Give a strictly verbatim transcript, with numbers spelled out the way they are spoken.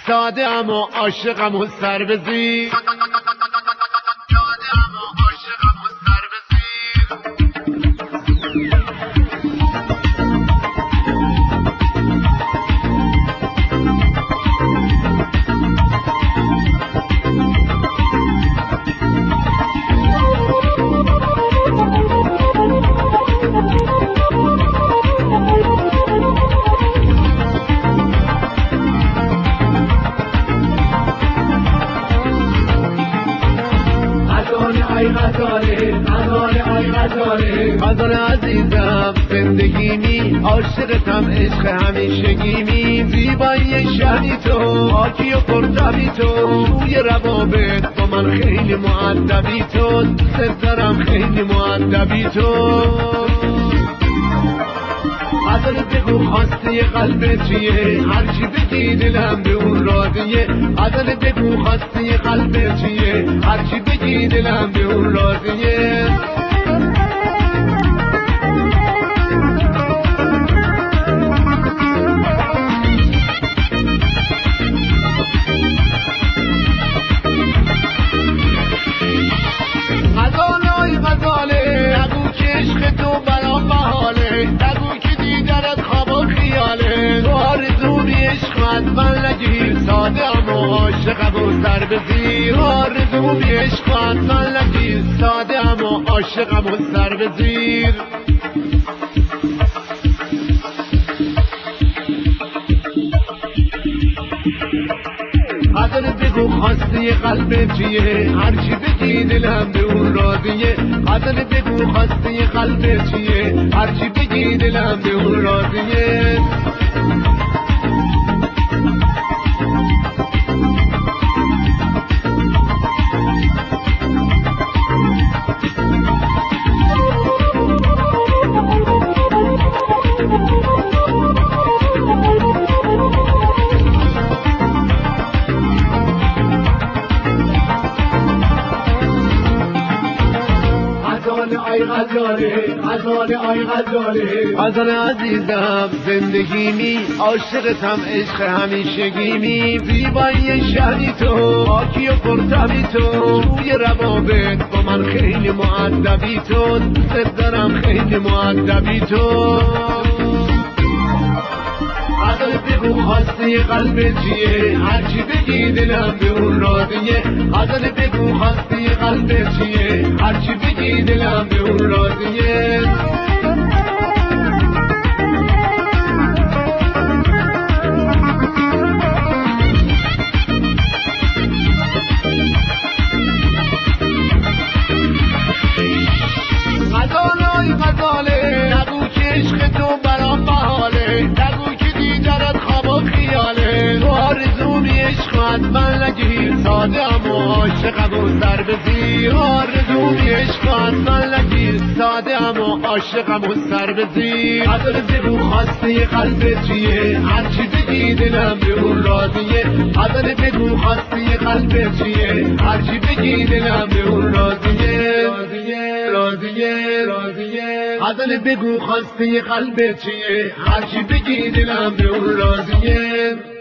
ساده اما عاشقم و سر به زیر. غزال عزیزم زندگیمی عاشقتم عشق همیشگیمی، زیبایی شهری تو پاکی و پرطبعی تو، روی روابط با من خیلی مؤدبی تو، دوست دارم خیلی مؤدبی تو. غزال بگو خواسته قلبت چیه، هرچی بگی دلم به اون راضیه. غزال بگو خواسته قلبت چیه، هرچی بگی دلم به اون راضیه. من نگیر ساده اما عاشقم و سر به زیر، آرزوم عشقت من نگیر ساده اما عاشقم و سر به زیر. غزال بگو خواسته قلبت چیه، هرچی بگی دلم به اون راضیه. غزال بگو خواسته قلبت چیه، هرچی بگی دلم به اون راضیه. غزال آی غزاله غزال عزیزم زندگیمی عاشقتم عشق همیشگیمی، زیبایی شهری تو پاکی و پرطبعی تو، روی روابط با من خیلی مؤدبی تو، دوست دارم خیلی مؤدبی تو. غزال بگو خواسته قلبت چیه، هرچی بگی دلم به اون راضیه. غزال بگو خواسته قلبت چیه، هرچی بگی دلم به اون راضیه. غزالای غزاله نگو که عشق تو برام محاله، نگو که دیدنت خواب و خیاله. تو آرزومی عشقت من نگیر ساده اما عاشقم و سر به زیر، آرزومی عشقت من نگیر ساده اما عاشقم و سر به زیر. غزال بگو خواسته قلبت چیه، هرچی بگی دلم به اون راضیه. غزال بگو خواسته قلبت چیه، هرچی بگی دلم به اون راضیه. راضیه راضیه غزال بگو خواسته قلبت چیه، هرچی بگی دلم به اون راضیه.